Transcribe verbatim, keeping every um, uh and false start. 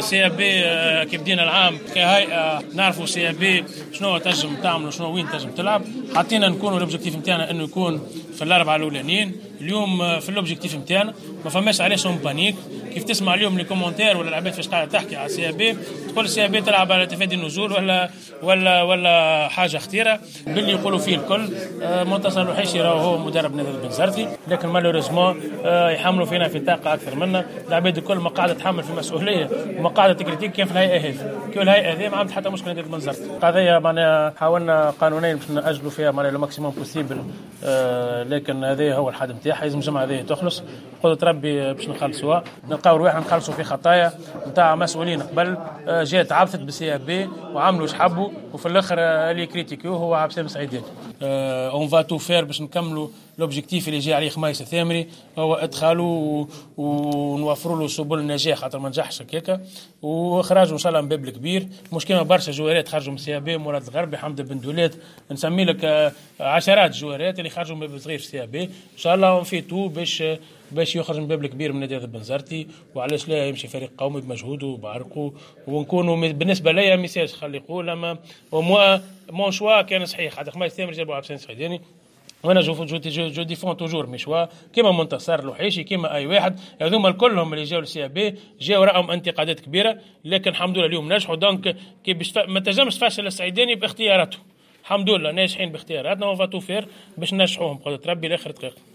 سي بي كي بدينا العام كهيئة نعرفوا سي بي شنو تنجم تعمل شنو وين تنجم تلعب، حطينا نكونوا الاوبجيكتيف نتاعنا انه يكون في الاربعه الاولانيين. اليوم في الاوبجيكتيف نتاعنا ما فماش عليه سون بانيك. كيف تسمع اليوم لي كومونتير ولا العباد فاش قاعده تحكي على سي بي تقول سي بي تلعب على تفادي النزول ولا ولا ولا حاجه خطيره باللي يقولوا فيه الكل. منتصر الوحيشي راهو هو مدرب نادي بنزرتي، لكن مالوريزمون يحملوا فينا في طاقه اكثر منا. العباد الكل ما قاعده تحمل في مسؤوليه وما قاعده تكريتيك كيف الهيئه هذه، كيف الهيئه هذه ما عملت حتى مشكله نادي بنزرتي. قضيه معناها حاولنا قانونيا باش ناجلوا فيها معناها لو ماكسيموم بوسيبل، آه لكن هذا هو الحد نتاعها. لازم الجمعه هذه تخلص قدرة ربي باش نخلصوها. نلقاو رواحنا نخلصوا في خطايا نتاع مسؤولين قبل آه جات عبثت بالسي بي وعملوا ايش حبوا، وفي الاخر آه اللي كريتيكيو هو عبد السلام السعيداني. اون فا تو فير باش نكملوا لوبجيكتيف اللي جاي عليه خميس الثامري، هو ادخالوا ونوفروا له سبل النجاح خاطر ما نجحش هكاكا، واخراجوا ان شاء الله من باب الكبير. مشكله برشا جوارات خرجوا من سي بي، مراد الغربي، حمد بن دولات، نسمي لك عشرات جوارات اللي خرجوا من باب صغير في سي بي. ان شاء الله في تو باش باش يخرج من باب الكبير من نادي بنزرتي، وعلاش لا يمشي فريق قومي بمجهوده وبعرقه، ونكونوا بالنسبه ليا ميساج خلي يقول اما وموا مون شوا كان صحيح. حتى خميس الثامري جابوا عبد السلام السعيداني، وانا جو جو جو, جو ديفون توجور مشوا كيما منتصر الوحيشي كيما اي واحد. هذوما كلهم اللي جاوا للسي بي جاوا راهم انتقادات كبيره، لكن الحمد لله اليوم نجحوا. دونك كي باش ما تنجمش تفشل السعيداني باختياراته، الحمد لله ناجحين باختياراتنا وفاتو فير باش ننجحوهم بقدرة ربي لاخر دقيقه.